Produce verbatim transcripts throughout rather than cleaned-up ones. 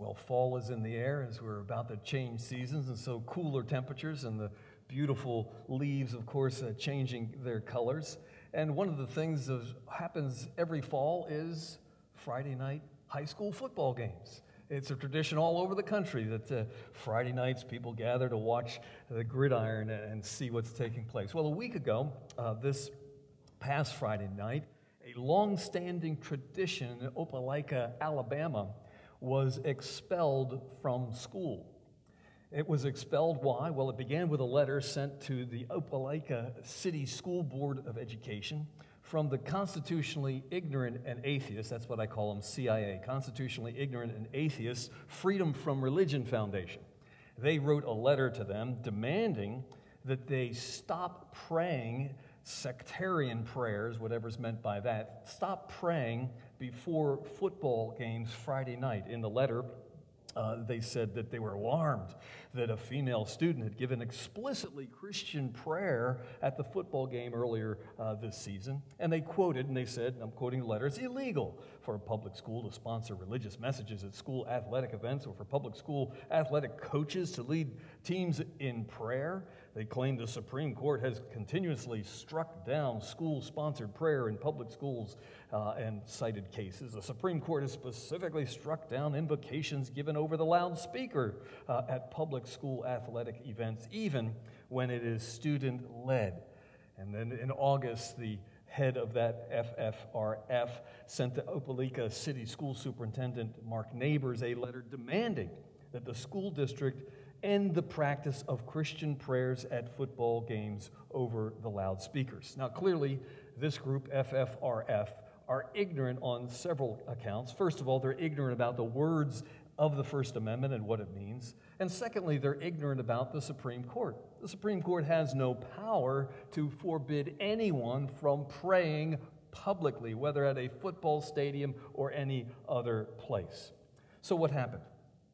Well, fall is in the air as we're about to change seasons, and so cooler temperatures and the beautiful leaves, of course, uh, changing their colors. And one of the things that happens every fall is Friday night high school football games. It's a tradition all over the country that uh, Friday nights people gather to watch the gridiron and see what's taking place. Well, a week ago, uh, this past Friday night, a long-standing tradition in Opelika, Alabama, was expelled from school. It was expelled, why? Well, it began with a letter sent to the Opelika City School Board of Education from the Constitutionally Ignorant and Atheist, that's what I call them, C I A, Constitutionally Ignorant and Atheist Freedom from Religion Foundation. They wrote a letter to them demanding that they stop praying sectarian prayers, whatever's meant by that, stop praying before football games Friday night. In the letter, uh, they said that they were alarmed that a female student had given explicitly Christian prayer at the football game earlier uh, this season. And they quoted, and they said, and I'm quoting the letter, it's illegal for a public school to sponsor religious messages at school athletic events or for public school athletic coaches to lead teams in prayer. They claim the Supreme Court has continuously struck down school-sponsored prayer in public schools uh, and cited cases. The Supreme Court has specifically struck down invocations given over the loudspeaker uh, at public school athletic events, even when it is student-led. And then in August, the head of that F F R F sent to Opelika City School Superintendent Mark Neighbors a letter demanding that the school district end the practice of Christian prayers at football games over the loudspeakers. Now, clearly, this group, F F R F, are ignorant on several accounts. First of all, they're ignorant about the words of the First Amendment and what it means. And secondly, they're ignorant about the Supreme Court. The Supreme Court has no power to forbid anyone from praying publicly, whether at a football stadium or any other place. So what happened?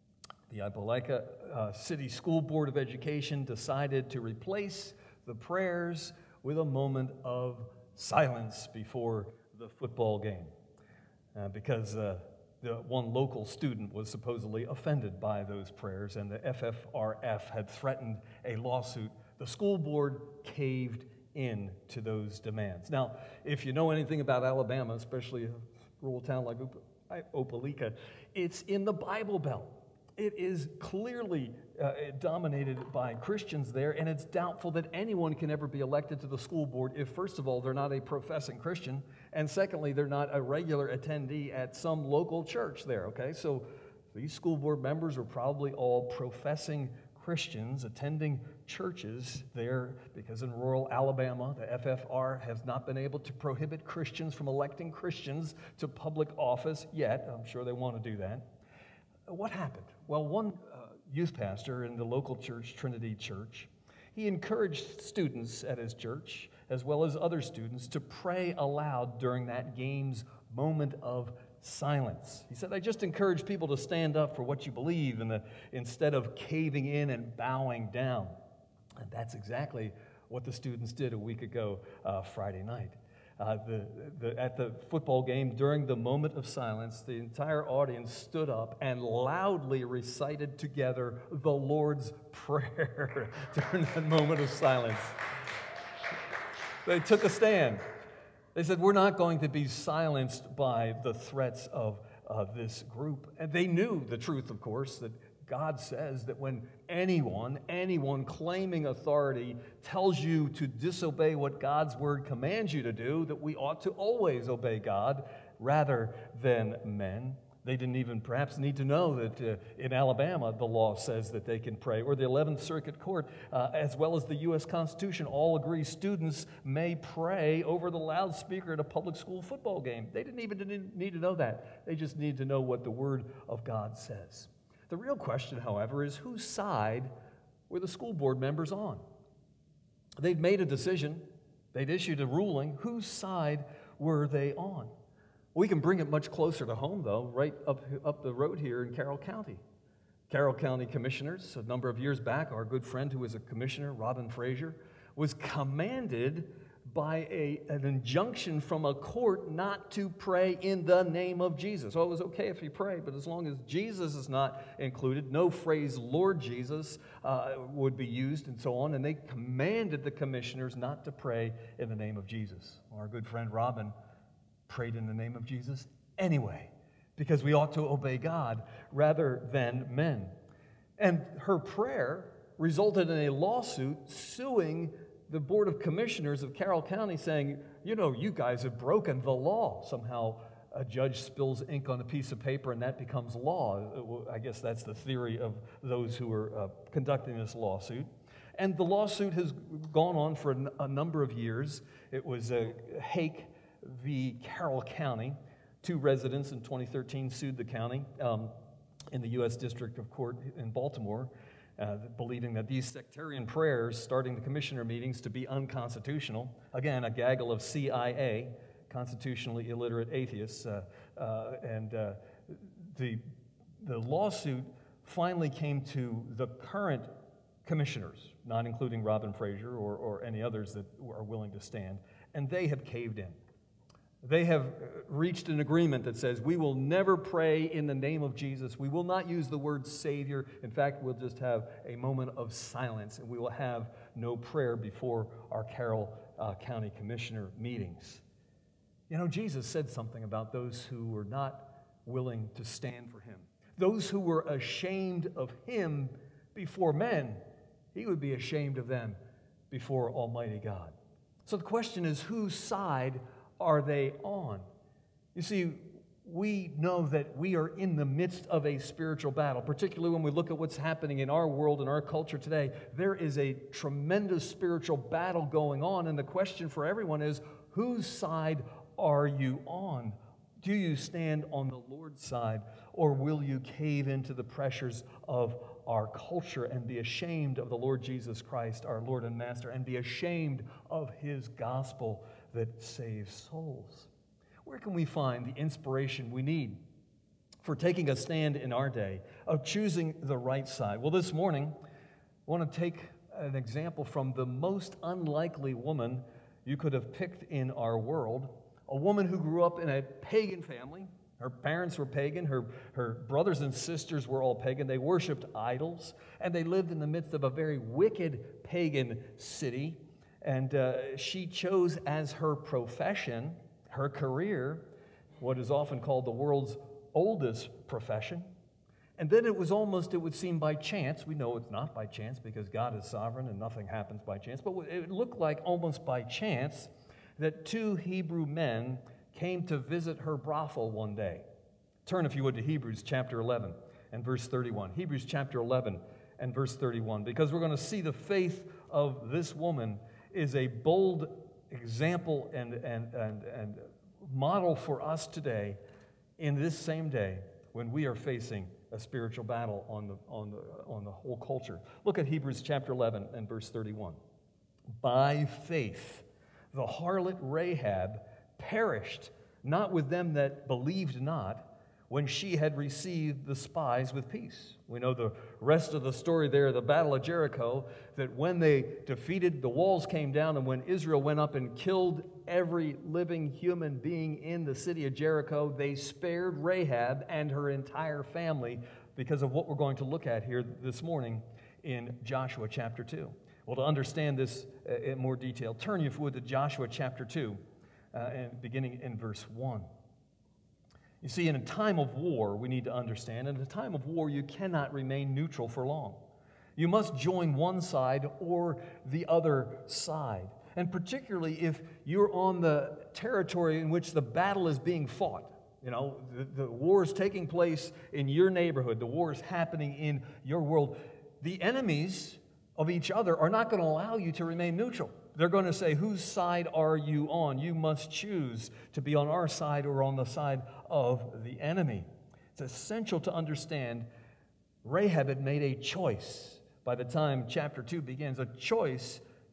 The Opelika uh, City School Board of Education decided to replace the prayers with a moment of silence before the football game uh, because uh, the one local student was supposedly offended by those prayers, and the F F R F had threatened a lawsuit. The school board caved in to those demands. Now, if you know anything about Alabama, especially a rural town like Opelika, it's in the Bible Belt. It is clearly uh, dominated by Christians there, and it's doubtful that anyone can ever be elected to the school board if, first of all, they're not a professing Christian, and secondly, they're not a regular attendee at some local church there, okay? So these school board members are probably all professing Christians attending churches there because in rural Alabama, the F F R has not been able to prohibit Christians from electing Christians to public office yet. I'm sure they want to do that. What happened? Well, one uh, youth pastor in the local church, Trinity Church, he encouraged students at his church, as well as other students, to pray aloud during that game's moment of silence. He said, I just encourage people to stand up for what you believe and the, instead of caving in and bowing down. And that's exactly what the students did a week ago uh, Friday night. Uh, the, the, at the football game, during the moment of silence, the entire audience stood up and loudly recited together the Lord's Prayer during that moment of silence. They took a stand. They said, we're not going to be silenced by the threats of uh, this group. And they knew the truth, of course, that God says that when anyone, anyone claiming authority tells you to disobey what God's word commands you to do, that we ought to always obey God rather than men. They didn't even perhaps need to know that uh, in Alabama the law says that they can pray, or the eleventh Circuit Court, uh, as well as the U S Constitution, all agree students may pray over the loudspeaker at a public school football game. They didn't even need to know that. They just need to know what the word of God says. The real question, however, is whose side were the school board members on? They'd made a decision. They'd issued a ruling. Whose side were they on? We can bring it much closer to home, though, right up, up the road here in Carroll County. Carroll County commissioners, a number of years back, our good friend who was a commissioner, Robin Frazier, was commanded by a, an injunction from a court not to pray in the name of Jesus. So it was okay if you pray, but as long as Jesus is not included, no phrase Lord Jesus uh, would be used and so on. And they commanded the commissioners not to pray in the name of Jesus. Our good friend Robin prayed in the name of Jesus anyway, because we ought to obey God rather than men. And her prayer resulted in a lawsuit suing the Board of Commissioners of Carroll County, saying, you know, you guys have broken the law. Somehow a judge spills ink on a piece of paper and that becomes law. I guess that's the theory of those who are uh, conducting this lawsuit. And the lawsuit has gone on for a, a number of years. It was uh, Hake v. Carroll County. Two residents in twenty thirteen sued the county um, in the U S District of Court in Baltimore, uh, believing that these sectarian prayers starting the commissioner meetings to be unconstitutional. Again, a gaggle of C I A, constitutionally illiterate atheists. Uh, uh, and uh, the, the lawsuit finally came to the current commissioners, not including Robin Fraser or, or any others that are willing to stand, and they have caved in. They have reached an agreement that says we will never pray in the name of Jesus. We will not use the word Savior. In fact, we'll just have a moment of silence, and we will have no prayer before our Carroll uh, County Commissioner meetings. You know, Jesus said something about those who were not willing to stand for him, those who were ashamed of him before men. He would be ashamed of them before Almighty God. So the question is, whose side are they on? You see, we know that we are in the midst of a spiritual battle, particularly when we look at what's happening in our world and our culture today. There is a tremendous spiritual battle going on, and the question for everyone is, whose side are you on? Do you stand on the Lord's side, or will you cave into the pressures of our culture and be ashamed of the Lord Jesus Christ, our Lord and Master, and be ashamed of his gospel that saves souls? Where can we find the inspiration we need for taking a stand in our day of choosing the right side? Well, this morning, I want to take an example from the most unlikely woman you could have picked in our world, a woman who grew up in a pagan family. Her parents were pagan. Her, her brothers and sisters were all pagan. They worshiped idols, and they lived in the midst of a very wicked pagan city. And uh, she chose as her profession, her career, what is often called the world's oldest profession. And then it was almost, it would seem by chance. We know it's not by chance because God is sovereign and nothing happens by chance. But it looked like almost by chance that two Hebrew men came to visit her brothel one day. Turn, if you would, to Hebrews chapter eleven and verse thirty-one. Hebrews chapter eleven and verse thirty-one, because we're going to see the faith of this woman is a bold example and, and, and, and model for us today in this same day when we are facing a spiritual battle on the, on the, on the whole culture. Look at Hebrews chapter eleven and verse thirty-one. By faith, the harlot Rahab perished, not with them that believed not, when she had received the spies with peace. We know the rest of the story there, the Battle of Jericho, that when they defeated, the walls came down, and when Israel went up and killed every living human being in the city of Jericho, they spared Rahab and her entire family because of what we're going to look at here this morning in Joshua chapter two. Well, to understand this in more detail, turn, if you would, to Joshua chapter two, uh, and beginning in verse one. You see, in a time of war, we need to understand, in a time of war, you cannot remain neutral for long. You must join one side or the other side. And particularly if you're on the territory in which the battle is being fought. You know, the, the war is taking place in your neighborhood. The war is happening in your world. The enemies of each other are not going to allow you to remain neutral. They're going to say, whose side are you on? You must choose to be on our side or on the side of the enemy. It's essential to understand Rahab had made a choice by the time chapter two begins, a choice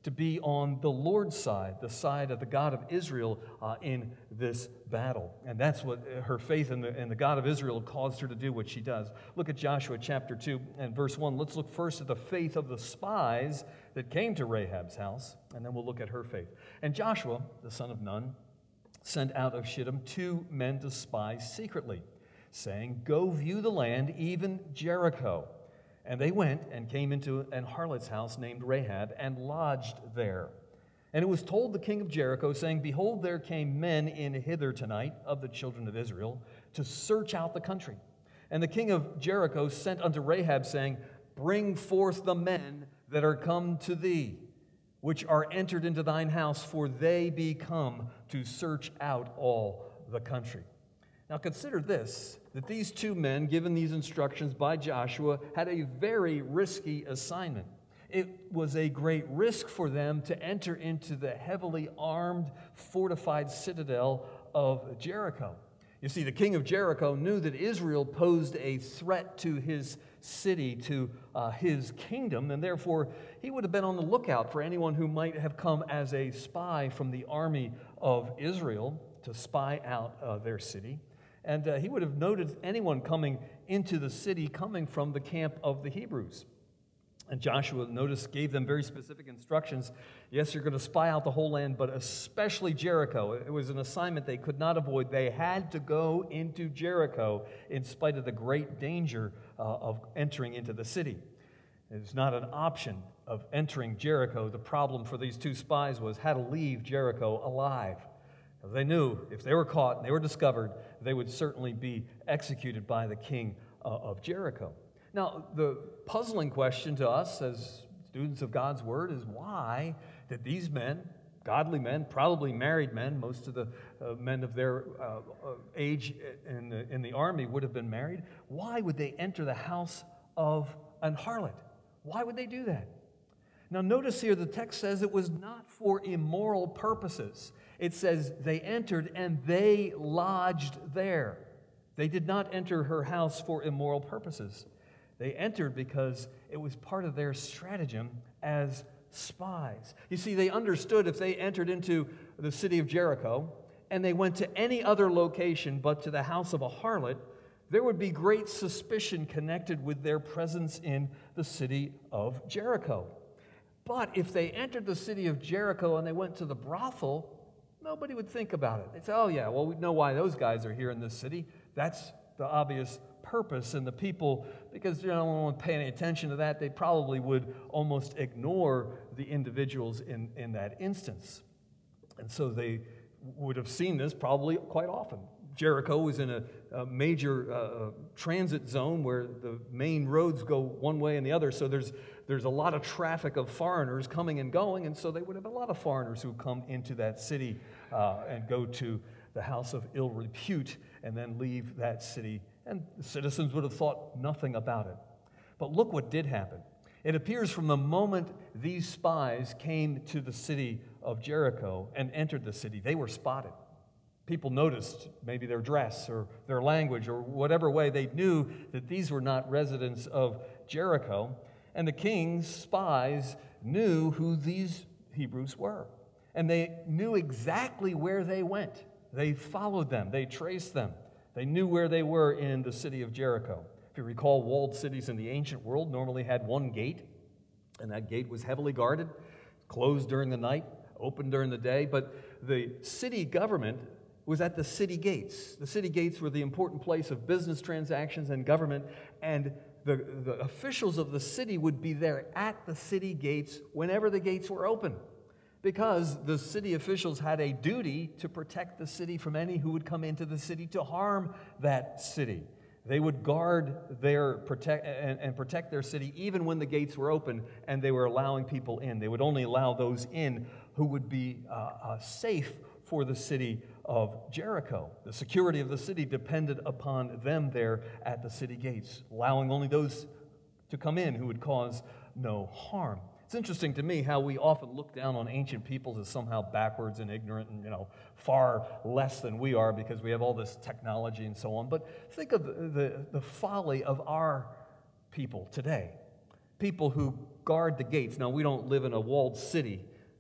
to be on the Lord's side, the side of the God of Israel uh, in this battle. And that's what her faith in the, in the God of Israel caused her to do what she does. Look at Joshua chapter two and verse one. Let's look first at the faith of the spies that came to Rahab's house, and then we'll look at her faith. And Joshua, the son of Nun, sent out of Shittim two men to spy secretly, saying, "Go view the land, even Jericho." And they went and came into an harlot's house named Rahab and lodged there. And it was told the king of Jericho, saying, "Behold, there came men in hither tonight of the children of Israel to search out the country." And the king of Jericho sent unto Rahab, saying, "Bring forth the men that are come to thee, which are entered into thine house, for they be come to search out all the country." Now consider this, that these two men, given these instructions by Joshua, had a very risky assignment. It was a great risk for them to enter into the heavily armed, fortified citadel of Jericho. You see, the king of Jericho knew that Israel posed a threat to his city, to uh, his kingdom, and therefore he would have been on the lookout for anyone who might have come as a spy from the army of Israel to spy out uh, their city. And uh, he would have noted anyone coming into the city coming from the camp of the Hebrews. And Joshua, notice, gave them very specific instructions. Yes, you're going to spy out the whole land, but especially Jericho. It was an assignment they could not avoid. They had to go into Jericho in spite of the great danger uh, of entering into the city. It's not an option of entering Jericho. The problem for these two spies was how to leave Jericho alive. They knew if they were caught and they were discovered, they would certainly be executed by the king uh, of Jericho. Now, the puzzling question to us as students of God's Word is why did these men, godly men, probably married men, most of the uh, men of their uh, age in the, in the army would have been married, why would they enter the house of an harlot? Why would they do that? Now, notice here the text says it was not for immoral purposes. It says they entered and they lodged there. They did not enter her house for immoral purposes. They entered because it was part of their stratagem as spies. You see, they understood if they entered into the city of Jericho and they went to any other location but to the house of a harlot, there would be great suspicion connected with their presence in the city of Jericho. But if they entered the city of Jericho and they went to the brothel, nobody would think about it. They'd say, "Oh yeah, well, we know why those guys are here in this city. That's the obvious purpose." And the people, because you don't want to pay any attention to that, they probably would almost ignore the individuals in, in that instance. And so they would have seen this probably quite often. Jericho was in a, a major uh, transit zone where the main roads go one way and the other, so there's there's a lot of traffic of foreigners coming and going, and so they would have a lot of foreigners who come into that city uh, and go to the house of ill repute and then leave that city, and the citizens would have thought nothing about it. But look what did happen. It appears from the moment these spies came to the city of Jericho and entered the city, they were spotted. People noticed maybe their dress or their language or whatever way. They knew that these were not residents of Jericho. And the king's spies knew who these Hebrews were. And they knew exactly where they went. They followed them. They traced them. They knew where they were in the city of Jericho. If you recall, walled cities in the ancient world normally had one gate, and that gate was heavily guarded, closed during the night, open during the day. But the city government was at the city gates. The city gates were the important place of business transactions and government, and the, the officials of the city would be there at the city gates whenever the gates were open, because the city officials had a duty to protect the city from any who would come into the city to harm that city. They would guard their protect and, and protect their city even when the gates were open and they were allowing people in. They would only allow those in who would be uh, uh, safe for the city of Jericho. The security of the city depended upon them there at the city gates, allowing only those to come in who would cause no harm. It's interesting to me how we often look down on ancient peoples as somehow backwards and ignorant and, you know, far less than we are because we have all this technology and so on. But think of the, the, the folly of our people today. People who guard the gates. Now, we don't live in a walled city,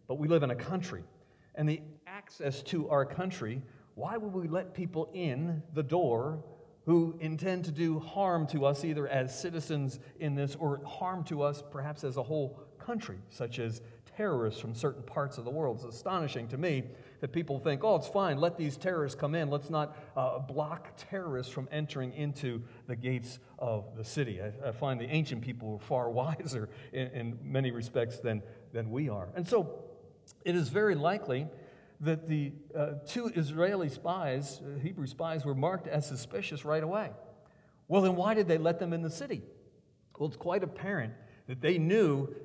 but we live in a country. And the access to our country, why would we let people in the door who intend to do harm to us, either as citizens in this or harm to us perhaps as a whole country, such as terrorists from certain parts of the world? It's astonishing to me that people think, oh, it's fine, let these terrorists come in. Let's not uh, block terrorists from entering into the gates of the city. I, I find the ancient people were far wiser in, in many respects than, than we are. And so it is very likely that the uh, two Israeli spies, uh, Hebrew spies, were marked as suspicious right away. Well, then why did they let them in the city? Well, it's quite apparent that they knew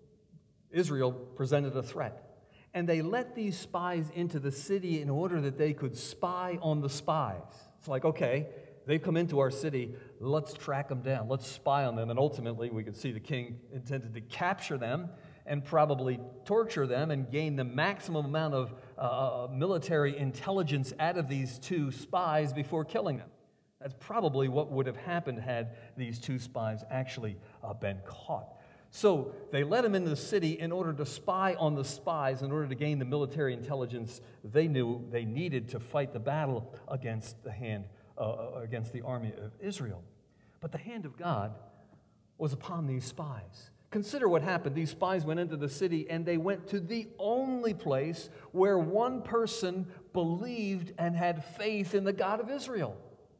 Israel presented a threat. And they let these spies into the city in order that they could spy on the spies. It's like, okay, they've come into our city, let's track them down, let's spy on them. And ultimately, we could see the king intended to capture them and probably torture them and gain the maximum amount of uh, military intelligence out of these two spies before killing them. That's probably what would have happened had these two spies actually uh, been caught. So they let them into the city in order to spy on the spies, in order to gain the military intelligence they knew they needed to fight the battle against the hand, uh, against the army of Israel. But the hand of God was upon these spies. Consider what happened. These spies went into the city, and they went to the only place where one person believed and had faith in the God of Israel.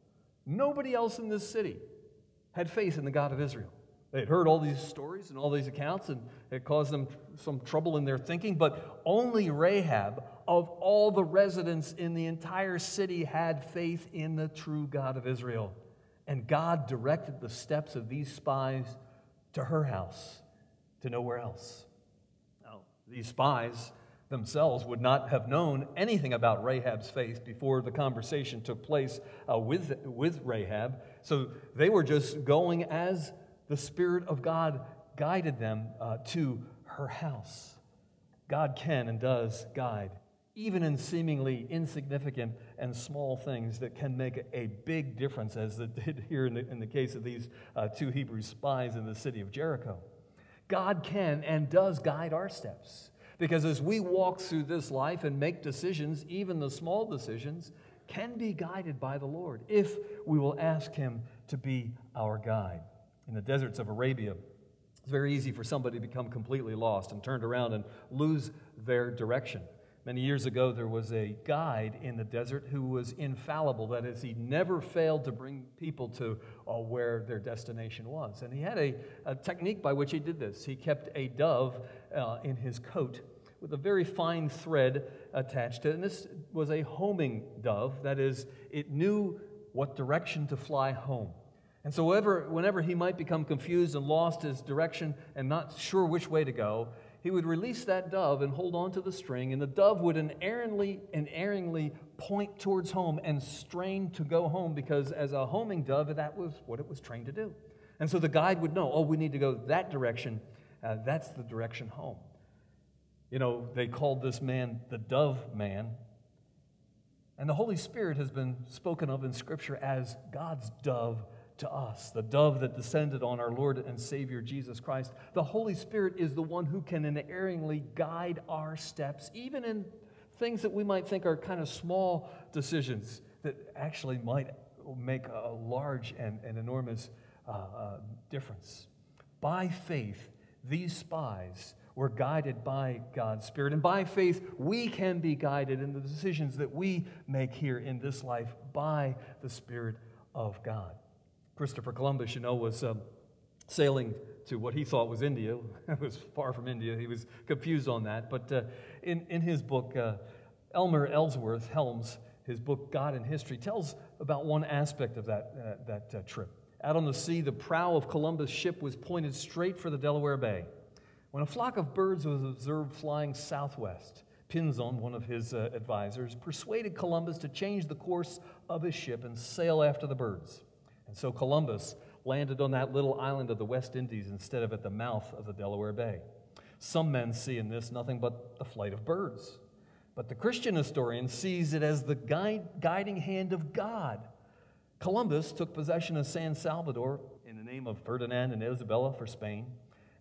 Nobody else in this city had faith in the God of Israel. They had heard all these stories and all these accounts, and it caused them some trouble in their thinking, but only Rahab, of all the residents in the entire city, had faith in the true God of Israel. And God directed the steps of these spies to her house, to nowhere else. Now, these spies themselves would not have known anything about Rahab's faith before the conversation took place uh, with, with Rahab, so they were just going as the Spirit of God guided them uh, to her house. God can and does guide, even in seemingly insignificant and small things that can make a big difference, as it did here in the, in the case of these uh, two Hebrew spies in the city of Jericho. God can and does guide our steps, because as we walk through this life and make decisions, even the small decisions, can be guided by the Lord if we will ask Him to be our guide. In the deserts of Arabia, it's very easy for somebody to become completely lost and turned around and lose their direction. Many years ago, there was a guide in the desert who was infallible. That is, he never failed to bring people to uh, where their destination was. And he had a, a technique by which he did this. He kept a dove uh, in his coat with a very fine thread attached to it. And this was a homing dove. That is, it knew what direction to fly home. And so whenever, whenever he might become confused and lost his direction and not sure which way to go, he would release that dove and hold on to the string, and the dove would unerringly, unerringly point towards home and strain to go home, because as a homing dove, that was what it was trained to do. And so the guide would know, oh, we need to go that direction. Uh, that's the direction home. You know, they called this man the dove man. And the Holy Spirit has been spoken of in Scripture as God's dove to us, the dove that descended on our Lord and Savior Jesus Christ. The Holy Spirit is the one who can unerringly guide our steps, even in things that we might think are kind of small decisions that actually might make a large and, and enormous uh, uh, difference. By faith, these spies were guided by God's Spirit, and by faith, we can be guided in the decisions that we make here in this life by the Spirit of God. Christopher Columbus, you know, was um, sailing to what he thought was India. It was far from India. He was confused on that. But uh, in, in his book, uh, Elmer Ellsworth Helms, his book, God and History, tells about one aspect of that, uh, that uh, trip. Out on the sea, the prow of Columbus' ship was pointed straight for the Delaware Bay, when a flock of birds was observed flying southwest. Pinzon, one of his uh, advisors, persuaded Columbus to change the course of his ship and sail after the birds. And so Columbus landed on that little island of the West Indies instead of at the mouth of the Delaware Bay. Some men see in this nothing but the flight of birds. But the Christian historian sees it as the guide, guiding hand of God. Columbus took possession of San Salvador in the name of Ferdinand and Isabella for Spain,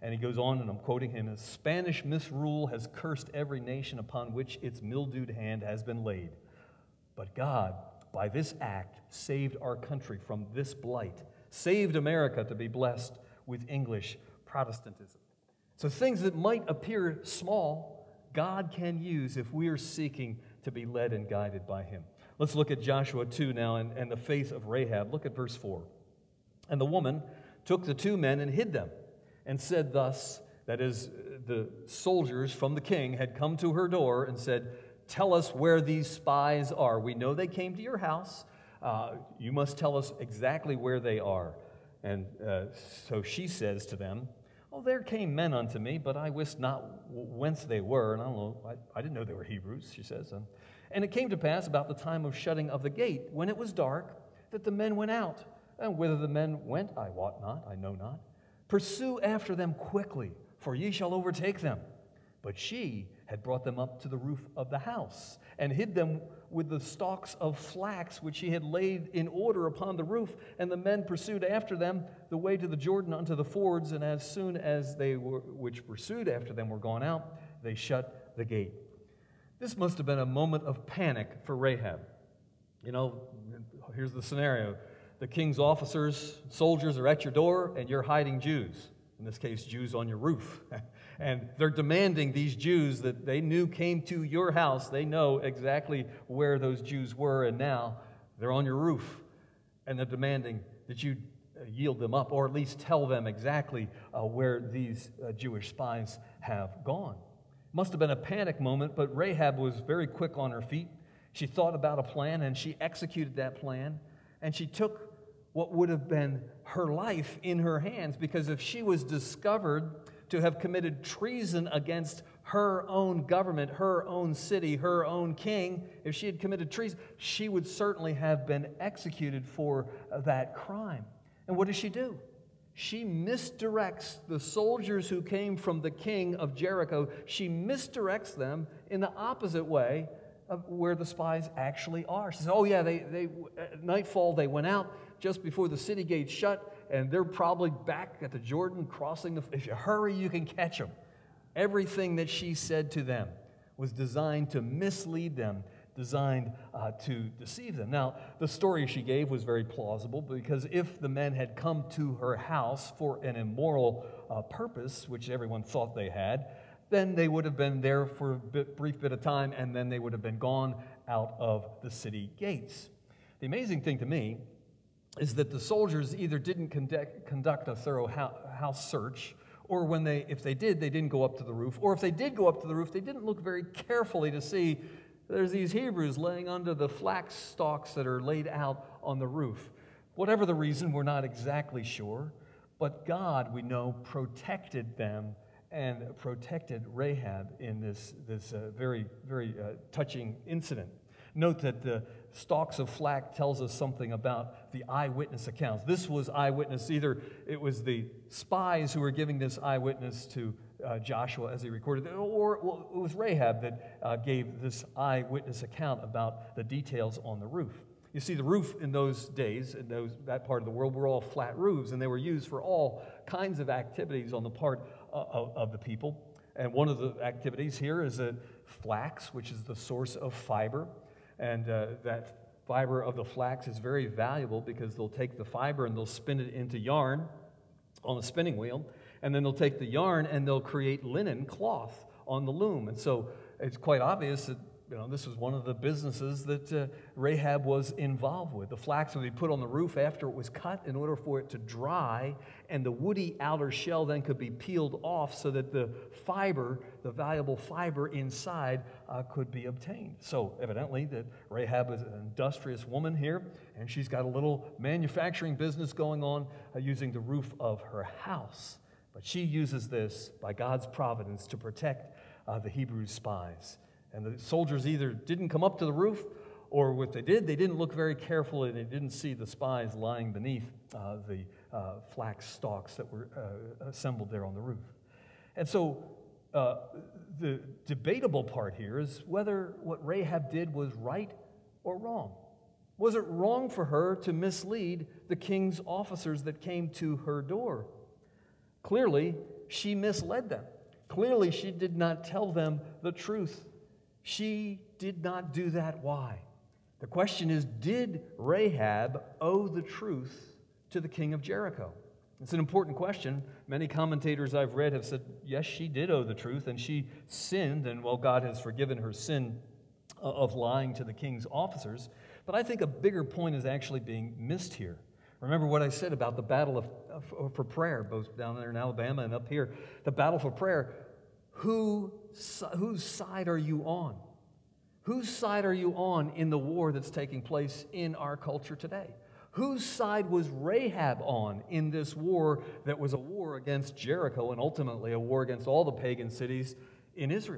And he goes on, and I'm quoting him, as Spanish misrule has cursed every nation upon which its mildewed hand has been laid. But God, by this act, saved our country from this blight, saved America to be blessed with English Protestantism. So things that might appear small, God can use if we are seeking to be led and guided by him. Let's look at Joshua two now and, and the faith of Rahab. Look at verse four. And the woman took the two men and hid them, and said thus, that is, the soldiers from the king had come to her door and said, tell us where these spies are. We know they came to your house. Uh, you must tell us exactly where they are. And uh, so she says to them, oh, there came men unto me, but I wist not whence they were. And I don't know, I, I didn't know they were Hebrews, she says. Um, and it came to pass about the time of shutting of the gate, when it was dark, that the men went out. And whither the men went, I wot not, I know not. Pursue after them quickly, for ye shall overtake them. But she had brought them up to the roof of the house, and hid them with the stalks of flax which she had laid in order upon the roof. And the men pursued after them the way to the Jordan unto the fords, and as soon as they were, which pursued after them were gone out, they shut the gate. This must have been a moment of panic for Rahab. You know, here's the scenario. The king's officers, soldiers are at your door, and you're hiding Jews. In this case, Jews on your roof. And they're demanding these Jews that they knew came to your house. They know exactly where those Jews were, and now they're on your roof. And they're demanding that you yield them up, or at least tell them exactly uh, where these uh, Jewish spies have gone. Must have been a panic moment, but Rahab was very quick on her feet. She thought about a plan, and she executed that plan. And she took what would have been her life in her hands, because if she was discovered to have committed treason against her own government, her own city, her own king, if she had committed treason, she would certainly have been executed for that crime. And what does she do? She misdirects the soldiers who came from the king of Jericho. She misdirects them in the opposite way of where the spies actually are. She says, oh yeah, they, they at nightfall they went out just before the city gates shut, and they're probably back at the Jordan crossing the, if you hurry, you can catch them. Everything that she said to them was designed to mislead them, designed uh, to deceive them. Now, the story she gave was very plausible, because if the men had come to her house for an immoral uh, purpose, which everyone thought they had, then they would have been there for a bit, brief bit of time, and then they would have been gone out of the city gates. The amazing thing to me is that the soldiers either didn't conduct, conduct a thorough house search, or when they, if they did, they didn't go up to the roof, or if they did go up to the roof, they didn't look very carefully to see there's these Hebrews laying under the flax stalks that are laid out on the roof. Whatever the reason, we're not exactly sure, but God, we know, protected them and protected Rahab in this, this uh, very, very uh, touching incident. Note that the stalks of flax tells us something about the eyewitness accounts. This was eyewitness, either it was the spies who were giving this eyewitness to uh, Joshua as he recorded, or well, it was Rahab that uh, gave this eyewitness account about the details on the roof. You see, the roof in those days, in those, that part of the world, were all flat roofs, and they were used for all kinds of activities on the part of, of the people. And one of the activities here is a flax, which is the source of fiber. And uh, that fiber of the flax is very valuable, because they'll take the fiber and they'll spin it into yarn on the spinning wheel. And then they'll take the yarn and they'll create linen cloth on the loom. And so it's quite obvious that, you know, this was one of the businesses that uh, Rahab was involved with. The flax would be put on the roof after it was cut in order for it to dry, and the woody outer shell then could be peeled off so that the fiber, the valuable fiber inside, uh, could be obtained. So evidently that Rahab is an industrious woman here, and she's got a little manufacturing business going on uh, using the roof of her house. But she uses this by God's providence to protect uh, the Hebrew spies. And the soldiers either didn't come up to the roof, or if they did, they didn't look very carefully. They didn't see the spies lying beneath uh, the uh, flax stalks that were uh, assembled there on the roof. And so uh, the debatable part here is whether what Rahab did was right or wrong. Was it wrong for her to mislead the king's officers that came to her door? Clearly, she misled them. Clearly, she did not tell them the truth. She did not do that. Why? The question is, did Rahab owe the truth to the king of Jericho? It's an important question. Many commentators I've read have said, yes, she did owe the truth, and she sinned, and well, God has forgiven her sin of lying to the king's officers. But I think a bigger point is actually being missed here. Remember what I said about the battle of, of, for prayer, both down there in Alabama and up here. The battle for prayer. Who, whose side are you on? Whose side are you on in the war that's taking place in our culture today? Whose side was Rahab on in this war that was a war against Jericho and ultimately a war against all the pagan cities in Israel?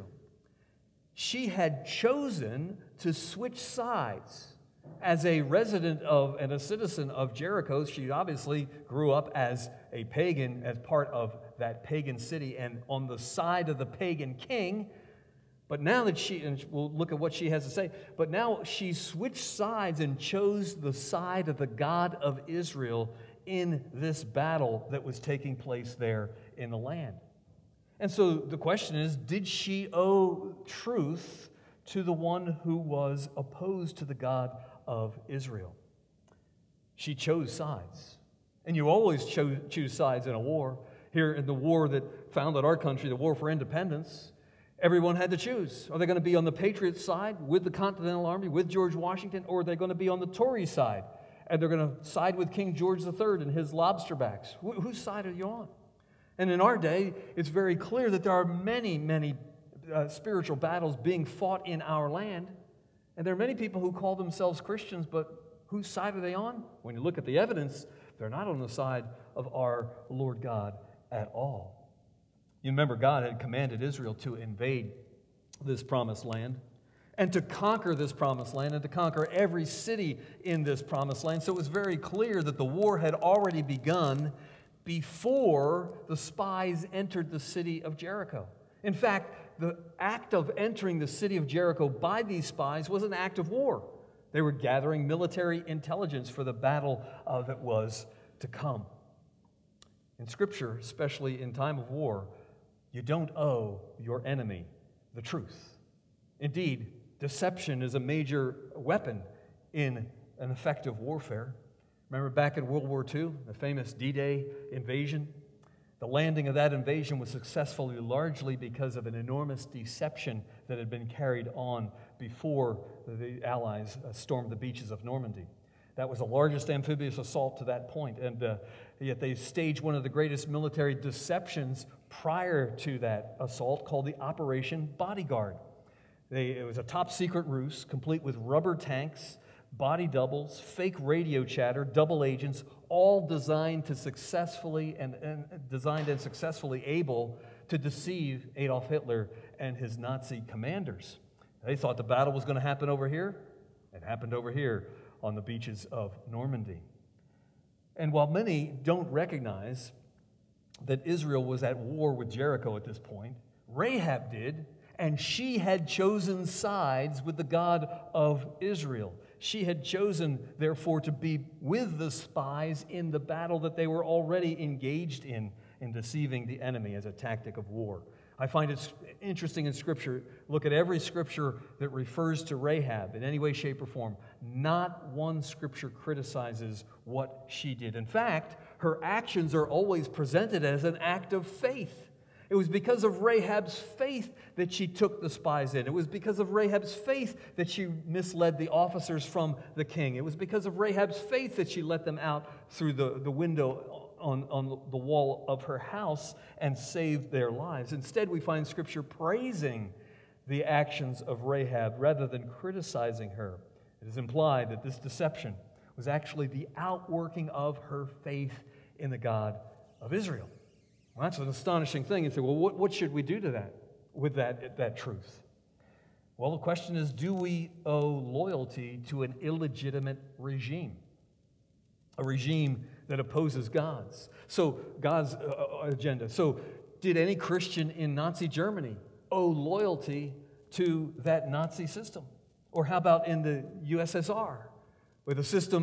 She had chosen to switch sides. As a resident of and a citizen of Jericho, she obviously grew up as a pagan, as part of that pagan city and on the side of the pagan king. But now that she, and we'll look at what she has to say, but now she switched sides and chose the side of the God of Israel in this battle that was taking place there in the land. And so the question is, did she owe truth to the one who was opposed to the God of Israel? She chose sides. And you always cho- choose sides in a war. Here in the war that founded our country, the war for independence, everyone had to choose. Are they going to be on the Patriot side with the Continental Army, with George Washington, or are they going to be on the Tory side? And they're going to side with King George the Third and his lobsterbacks. Wh- whose side are you on? And in our day, it's very clear that there are many, many uh, spiritual battles being fought in our land. And there are many people who call themselves Christians, but whose side are they on? When you look at the evidence, they're not on the side of our Lord God at all. You remember God had commanded Israel to invade this promised land and to conquer this promised land and to conquer every city in this promised land. So it was very clear that the war had already begun before the spies entered the city of Jericho. In fact, the act of entering the city of Jericho by these spies was an act of war. They were gathering military intelligence for the battle uh, that was to come. In Scripture, especially in time of war, you don't owe your enemy the truth. Indeed, deception is a major weapon in an effective warfare. Remember back in World War Two, the famous D-Day invasion? The landing of that invasion was successful largely because of an enormous deception that had been carried on before the Allies stormed the beaches of Normandy. That was the largest amphibious assault to that point, and uh, yet they staged one of the greatest military deceptions prior to that assault called the Operation Bodyguard. They, it was a top-secret ruse complete with rubber tanks, body doubles, fake radio chatter, double agents, all designed to successfully and, and designed and successfully able to deceive Adolf Hitler and his Nazi commanders. They thought the battle was going to happen over here. It happened over here on the beaches of Normandy. And while many don't recognize that Israel was at war with Jericho at this point, Rahab did, and she had chosen sides with the God of Israel. She had chosen, therefore, to be with the spies in the battle that they were already engaged in, in deceiving the enemy as a tactic of war. I find it interesting in Scripture, look at every Scripture that refers to Rahab in any way, shape, or form. Not one Scripture criticizes what she did. In fact, her actions are always presented as an act of faith. It was because of Rahab's faith that she took the spies in. It was because of Rahab's faith that she misled the officers from the king. It was because of Rahab's faith that she let them out through the, the window on, on the wall of her house and saved their lives. Instead, we find Scripture praising the actions of Rahab rather than criticizing her. It is implied that this deception was actually the outworking of her faith in the God of Israel. Well, that's an astonishing thing. You say, well, what, what should we do to that, with that, that truth? Well, the question is, do we owe loyalty to an illegitimate regime? A regime that opposes God's. So, God's uh, agenda. So, did any Christian in Nazi Germany owe loyalty to that Nazi system? Or how about in the U S S R, where the system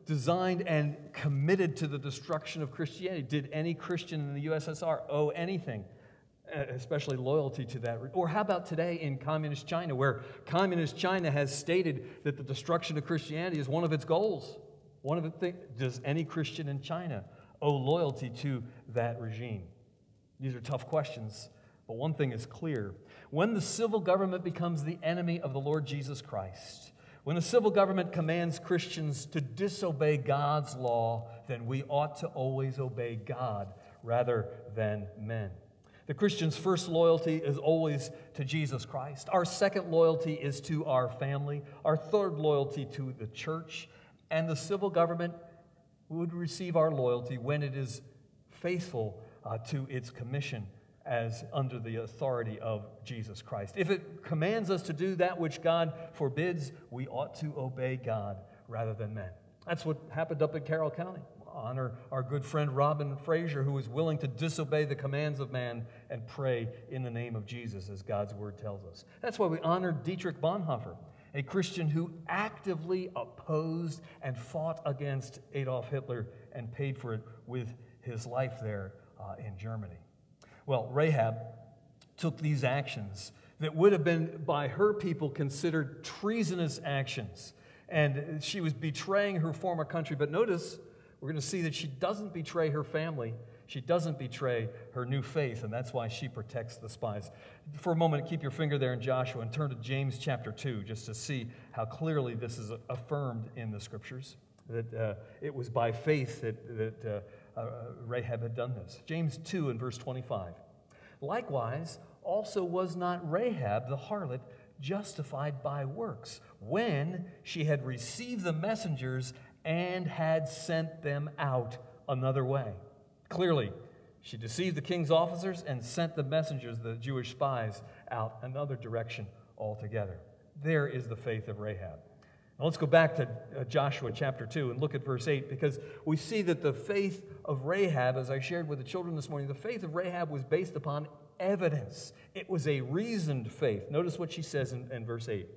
designed and committed to the destruction of Christianity. Did any Christian in the U S S R owe anything, especially loyalty to that? Or how about today in communist China, where communist China has stated that the destruction of Christianity is one of its goals? One of the things, does any Christian in China owe loyalty to that regime? These are tough questions, but one thing is clear. When the civil government becomes the enemy of the Lord Jesus Christ, when the civil government commands Christians to disobey God's law, then we ought to always obey God rather than men. The Christian's first loyalty is always to Jesus Christ. Our second loyalty is to our family. Our third loyalty to the church. And the civil government would receive our loyalty when it is faithful uh, to its commission as under the authority of Jesus Christ. If it commands us to do that which God forbids, we ought to obey God rather than men. That's what happened up in Carroll County. Honor our good friend Robin Frazier, who was willing to disobey the commands of man and pray in the name of Jesus, as God's word tells us. That's why we honored Dietrich Bonhoeffer, a Christian who actively opposed and fought against Adolf Hitler and paid for it with his life there uh, in Germany. Well, Rahab took these actions that would have been by her people considered treasonous actions, and she was betraying her former country. But notice, we're going to see that she doesn't betray her family. She doesn't betray her new faith, and that's why she protects the spies. For a moment, keep your finger there in Joshua and turn to James chapter two just to see how clearly this is affirmed in the Scriptures, that uh, it was by faith that, that uh, uh, Rahab had done this. James two and verse twenty-five. Likewise, also was not Rahab the harlot justified by works when she had received the messengers and had sent them out another way. Clearly, she deceived the king's officers and sent the messengers, the Jewish spies, out another direction altogether. There is the faith of Rahab. Now let's go back to Joshua chapter two and look at verse eight, because we see that the faith of Rahab, as I shared with the children this morning, the faith of Rahab was based upon evidence. It was a reasoned faith. Notice what she says in, in verse eight.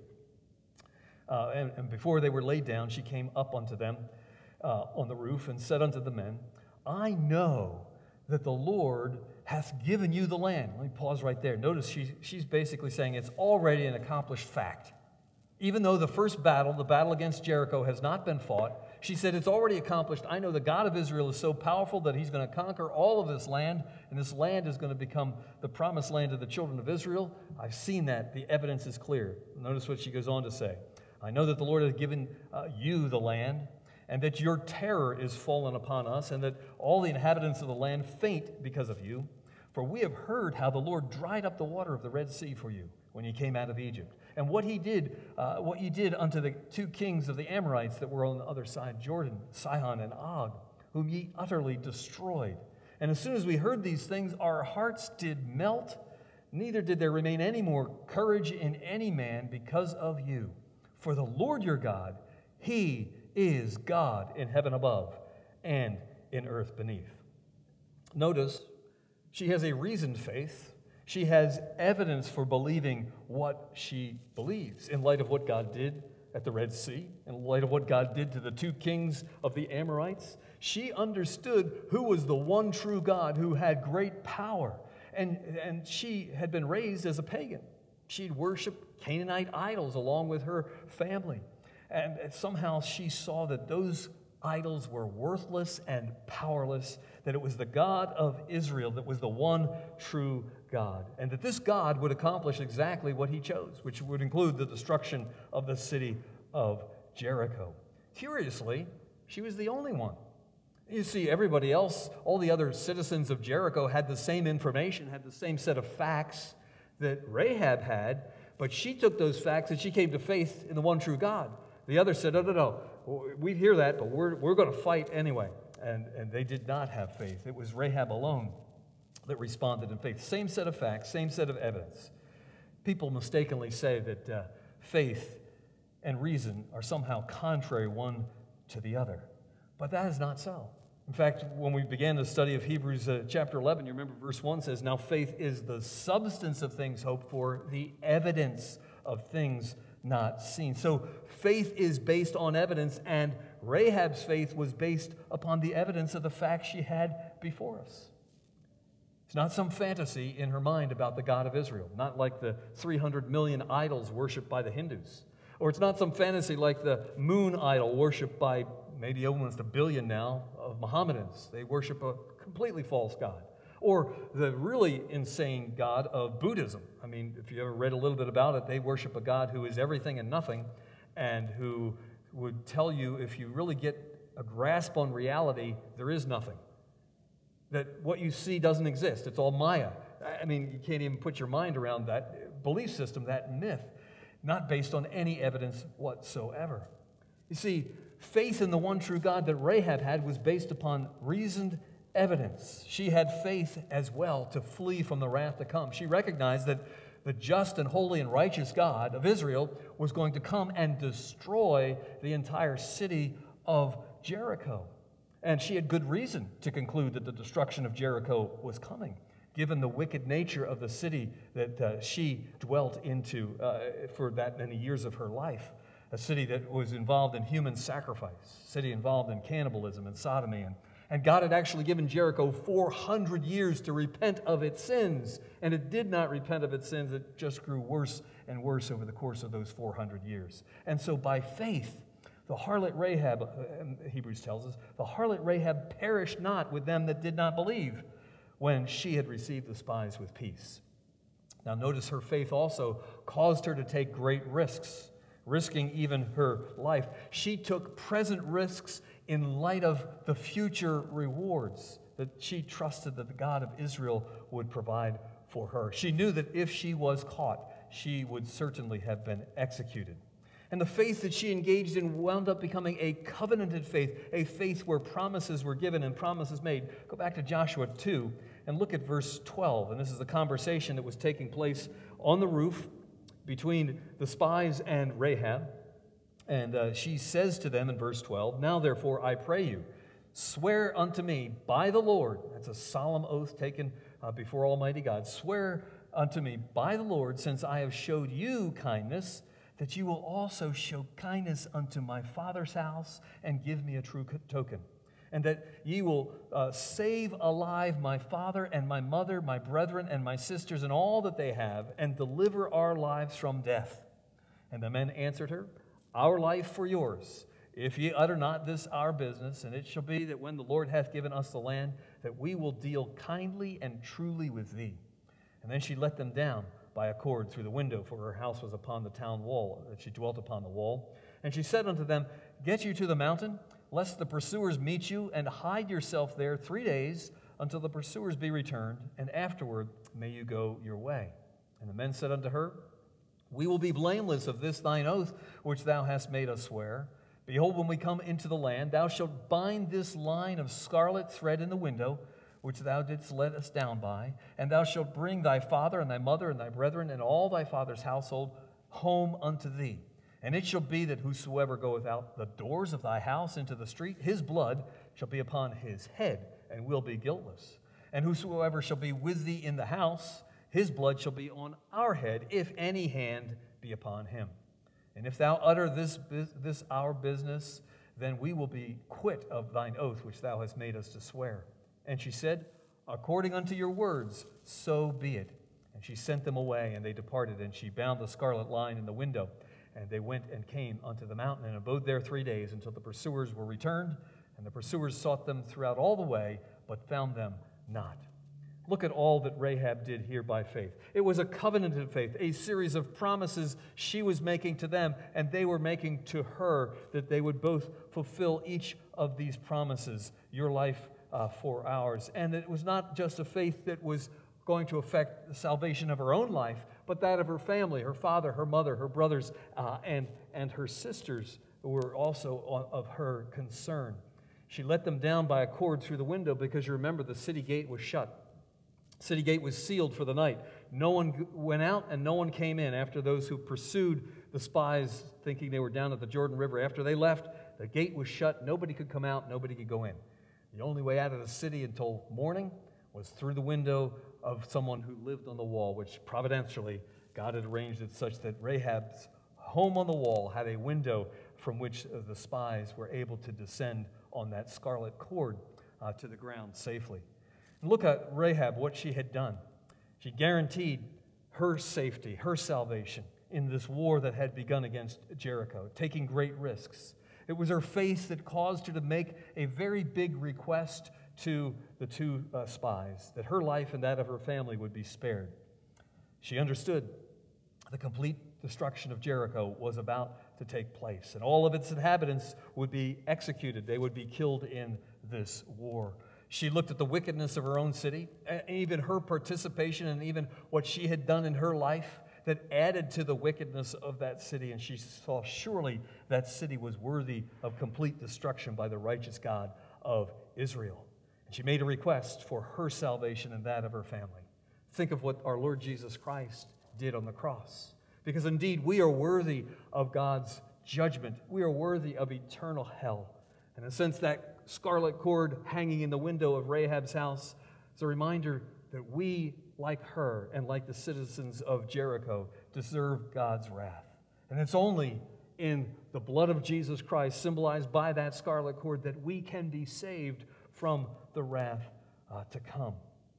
Uh, and, and before they were laid down, she came up unto them uh, on the roof and said unto the men, I know that the Lord hath given you the land. Let me pause right there. Notice she, she's basically saying it's already an accomplished fact. Even though the first battle, the battle against Jericho, has not been fought, she said it's already accomplished. I know the God of Israel is so powerful that he's going to conquer all of this land, and this land is going to become the promised land of the children of Israel. I've seen that. The evidence is clear. Notice what she goes on to say. I know that the Lord has given uh, you the land, and that your terror is fallen upon us, and that all the inhabitants of the land faint because of you. For we have heard how the Lord dried up the water of the Red Sea for you when you came out of Egypt, and what he did, uh, what you did unto the two kings of the Amorites that were on the other side, Jordan, Sihon and Og, whom ye utterly destroyed. And as soon as we heard these things, our hearts did melt, neither did there remain any more courage in any man because of you. For the Lord your God, he is God in heaven above and in earth beneath. Notice, she has a reasoned faith. She has evidence for believing what she believes in light of what God did at the Red Sea, in light of what God did to the two kings of the Amorites. She understood who was the one true God who had great power, and, and she had been raised as a pagan. She'd worshiped Canaanite idols along with her family. And somehow she saw that those idols were worthless and powerless, that it was the God of Israel that was the one true God, and that this God would accomplish exactly what he chose, which would include the destruction of the city of Jericho. Curiously, she was the only one. You see, everybody else, all the other citizens of Jericho had the same information, had the same set of facts that Rahab had, but she took those facts and she came to faith in the one true God. The others said, no, no, no, we hear that, but we're, we're going to fight anyway. And, and they did not have faith. It was Rahab alone that responded in faith. Same set of facts, same set of evidence. People mistakenly say that uh, faith and reason are somehow contrary one to the other. But that is not so. In fact, when we began the study of Hebrews uh, chapter eleven, you remember verse one says, now faith is the substance of things hoped for, the evidence of things not seen. So faith is based on evidence, and Rahab's faith was based upon the evidence of the facts she had before us. It's not some fantasy in her mind about the God of Israel, not like the three hundred million idols worshipped by the Hindus. Or it's not some fantasy like the moon idol worshipped by maybe almost a billion now of Mohammedans. They worship a completely false God. Or the really insane God of Buddhism. I mean, if you ever read a little bit about it, they worship a God who is everything and nothing, and who would tell you, if you really get a grasp on reality, there is nothing. That what you see doesn't exist. It's all Maya. I mean, you can't even put your mind around that belief system, that myth, not based on any evidence whatsoever. You see, faith in the one true God that Rahab had was based upon reasoned evidence. She had faith as well to flee from the wrath to come. She recognized that the just and holy and righteous God of Israel was going to come and destroy the entire city of Jericho. And she had good reason to conclude that the destruction of Jericho was coming, given the wicked nature of the city that uh, she dwelt into uh, for that many years of her life. A city that was involved in human sacrifice, a city involved in cannibalism and sodomy. And, and God had actually given Jericho four hundred years to repent of its sins. And it did not repent of its sins. It just grew worse and worse over the course of those four hundred years. And so by faith, the harlot Rahab, uh, Hebrews tells us, the harlot Rahab perished not with them that did not believe when she had received the spies with peace. Now notice her faith also caused her to take great risks, risking even her life. She took present risks in light of the future rewards that she trusted that the God of Israel would provide for her. She knew that if she was caught, she would certainly have been executed. And the faith that she engaged in wound up becoming a covenanted faith, a faith where promises were given and promises made. Go back to Joshua two and look at verse twelve. And this is the conversation that was taking place on the roof between the spies and Rahab. And uh, she says to them in verse twelve, "Now therefore I pray you, swear unto me by the Lord," that's a solemn oath taken uh, before Almighty God, "swear unto me by the Lord, since I have showed you kindness, that you will also show kindness unto my father's house and give me a true token, and that ye will uh, save alive my father and my mother, my brethren and my sisters, and all that they have, and deliver our lives from death." And the men answered her, "Our life for yours, if ye utter not this our business, and it shall be that when the Lord hath given us the land, that we will deal kindly and truly with thee." And then she let them down by a cord through the window, for her house was upon the town wall, that she dwelt upon the wall. And she said unto them, "Get you to the mountain, lest the pursuers meet you, and hide yourself there three days until the pursuers be returned, and afterward may you go your way." And the men said unto her, "We will be blameless of this thine oath, which thou hast made us swear. Behold, when we come into the land, thou shalt bind this line of scarlet thread in the window, which thou didst let us down by, and thou shalt bring thy father and thy mother and thy brethren and all thy father's household home unto thee. And it shall be that whosoever goeth out the doors of thy house into the street, his blood shall be upon his head, and will be guiltless. And whosoever shall be with thee in the house, his blood shall be on our head, if any hand be upon him. And if thou utter this, this our business, then we will be quit of thine oath which thou hast made us to swear." And she said, "According unto your words, so be it." And she sent them away, and they departed. And she bound the scarlet line in the window. And they went and came unto the mountain, and abode there three days, until the pursuers were returned. And the pursuers sought them throughout all the way, but found them not. Look at all that Rahab did here by faith. It was a covenanted faith, a series of promises she was making to them, and they were making to her, that they would both fulfill each of these promises. Your life Uh, for ours. And it was not just a faith that was going to affect the salvation of her own life, but that of her family, her father, her mother, her brothers, uh, and, and her sisters were also of her concern. She let them down by a cord through the window because, you remember, the city gate was shut. The city gate was sealed for the night. No one went out and no one came in after those who pursued the spies, thinking they were down at the Jordan River. After they left, the gate was shut. Nobody could come out. Nobody could go in. The only way out of the city until morning was through the window of someone who lived on the wall, which providentially God had arranged it such that Rahab's home on the wall had a window from which uh, the spies were able to descend on that scarlet cord uh, to the ground safely. And look at Rahab, what she had done. She guaranteed her safety, her salvation in this war that had begun against Jericho, taking great risks. It was her faith that caused her to make a very big request to the two uh, spies, that her life and that of her family would be spared. She understood the complete destruction of Jericho was about to take place, and all of its inhabitants would be executed. They would be killed in this war. She looked at the wickedness of her own city, and even her participation and even what she had done in her life that added to the wickedness of that city, and she saw surely that city was worthy of complete destruction by the righteous God of Israel. And she made a request for her salvation and that of her family. Think of what our Lord Jesus Christ did on the cross. Because indeed, we are worthy of God's judgment. We are worthy of eternal hell. And in a sense, that scarlet cord hanging in the window of Rahab's house is a reminder that we, like her and like the citizens of Jericho, deserve God's wrath. And it's only in the blood of Jesus Christ, symbolized by that scarlet cord, that we can be saved from the wrath uh, to come.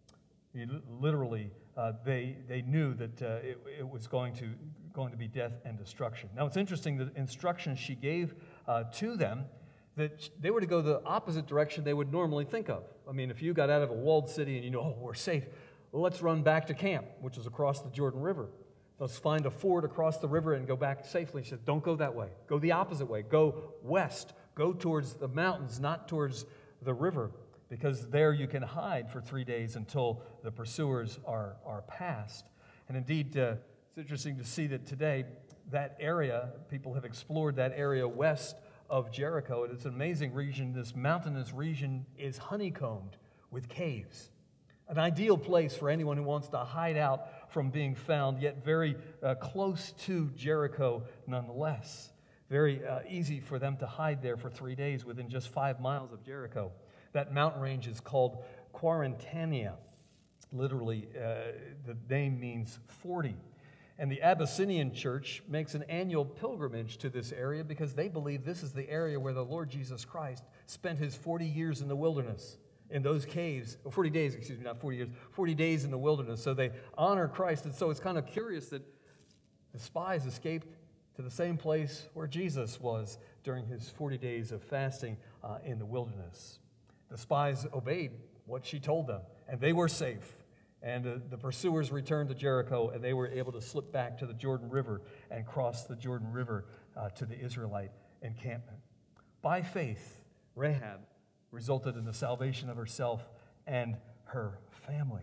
You, literally, uh, they they knew that uh, it, it was going to going to be death and destruction. Now, it's interesting the instructions she gave uh, to them, that they were to go the opposite direction they would normally think of. I mean, if you got out of a walled city and you know, oh, we're safe, well, let's run back to camp, which is across the Jordan River. Let's find a ford across the river and go back safely. She said, don't go that way. Go the opposite way. Go west. Go towards the mountains, not towards the river, because there you can hide for three days until the pursuers are, are past. And indeed, uh, it's interesting to see that today, that area, people have explored that area west of Jericho. It's an amazing region. This mountainous region is honeycombed with caves. An ideal place for anyone who wants to hide out from being found, yet very uh, close to Jericho nonetheless. Very uh, easy for them to hide there for three days within just five miles of Jericho. That mountain range is called Quarantania. Literally, uh, the name means forty. And the Abyssinian church makes an annual pilgrimage to this area because they believe this is the area where the Lord Jesus Christ spent his forty years in the wilderness, in those caves, or forty days, excuse me, not forty years, forty days in the wilderness. So they honor Christ. And so it's kind of curious that the spies escaped to the same place where Jesus was during his forty days of fasting uh, in the wilderness. The spies obeyed what she told them, and they were safe. And uh, the pursuers returned to Jericho, and they were able to slip back to the Jordan River and cross the Jordan River uh, to the Israelite encampment. By faith, Rahab resulted in the salvation of herself and her family.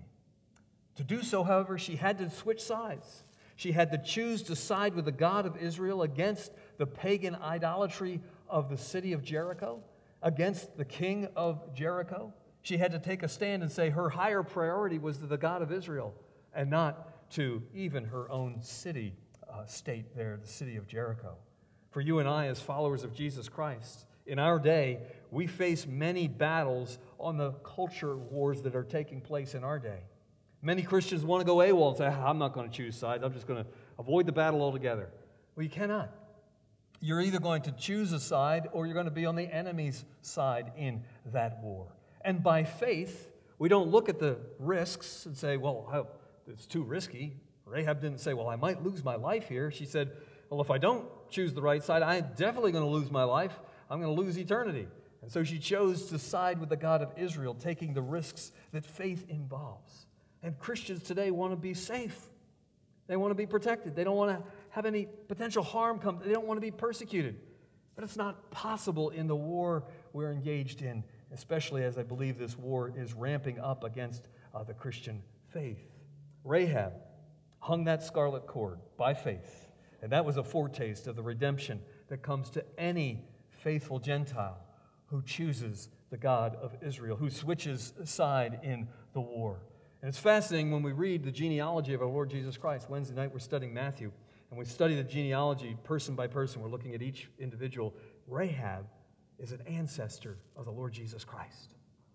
To do so, however, she had to switch sides. She had to choose to side with the God of Israel against the pagan idolatry of the city of Jericho, against the king of Jericho. She had to take a stand and say her higher priority was to the God of Israel and not to even her own city uh, state there, the city of Jericho. For you and I, as followers of Jesus Christ, in our day, we face many battles on the culture wars that are taking place in our day. Many Christians want to go AWOL and say, I'm not going to choose sides. I'm just going to avoid the battle altogether. Well, you cannot. You're either going to choose a side or you're going to be on the enemy's side in that war. And by faith, we don't look at the risks and say, well, it's too risky. Rahab didn't say, well, I might lose my life here. She said, well, if I don't choose the right side, I'm definitely going to lose my life. I'm going to lose eternity. And so she chose to side with the God of Israel, taking the risks that faith involves. And Christians today want to be safe. They want to be protected. They don't want to have any potential harm come. They don't want to be persecuted. But it's not possible in the war we're engaged in, especially as I believe this war is ramping up against uh, the Christian faith. Rahab hung that scarlet cord by faith, and that was a foretaste of the redemption that comes to any faithful Gentile who chooses the God of Israel, who switches side in the war. And it's fascinating when we read the genealogy of our Lord Jesus Christ. Wednesday night we're studying Matthew, and we study the genealogy person by person. We're looking at each individual. Rahab is an ancestor of the Lord Jesus Christ.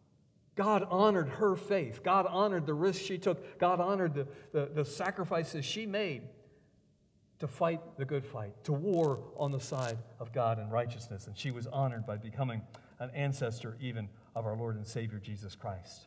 God honored her faith. God honored the risks she took. God honored the, the, the sacrifices she made to fight the good fight, to war on the side of God and righteousness. And she was honored by becoming an ancestor even of our Lord and Savior Jesus Christ.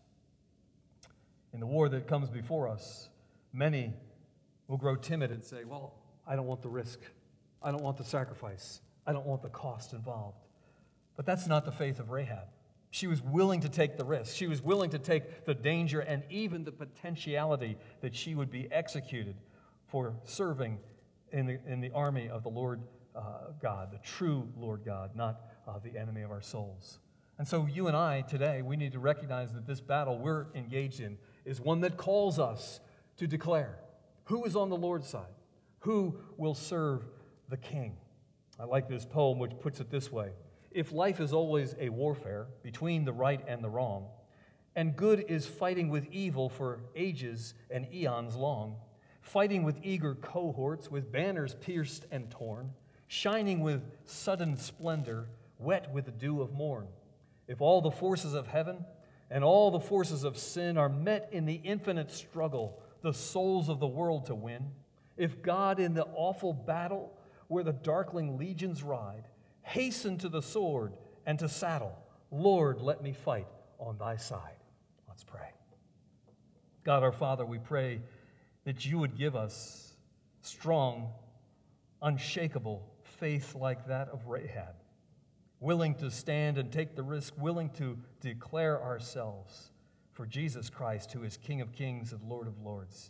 In the war that comes before us, many will grow timid and say, well, I don't want the risk. I don't want the sacrifice. I don't want the cost involved. But that's not the faith of Rahab. She was willing to take the risk. She was willing to take the danger and even the potentiality that she would be executed for serving in the, in the army of the Lord uh, God, the true Lord God, not uh, the enemy of our souls. And so you and I today, we need to recognize that this battle we're engaged in is one that calls us to declare who is on the Lord's side, who will serve the King. I like this poem which puts it this way. If life is always a warfare between the right and the wrong, and good is fighting with evil for ages and eons long, fighting with eager cohorts, with banners pierced and torn, shining with sudden splendor, wet with the dew of morn. If all the forces of heaven and all the forces of sin are met in the infinite struggle, the souls of the world to win, if God in the awful battle where the darkling legions ride, hasten to the sword and to saddle, Lord, let me fight on thy side. Let's pray. God our Father, we pray that you would give us strong, unshakable faith like that of Rahab, willing to stand and take the risk, willing to declare ourselves for Jesus Christ, who is King of kings and Lord of lords.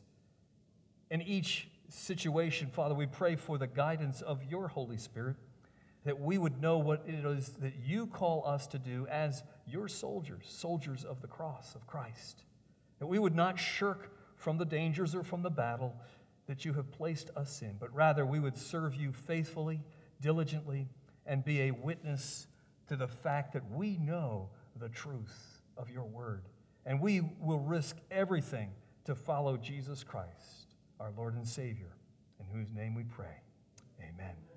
In each situation, Father, we pray for the guidance of your Holy Spirit, that we would know what it is that you call us to do as your soldiers, soldiers of the cross of Christ. That we would not shirk from the dangers or from the battle that you have placed us in, but rather we would serve you faithfully, diligently, and be a witness to the fact that we know the truth of your word. And we will risk everything to follow Jesus Christ, our Lord and Savior, in whose name we pray. Amen.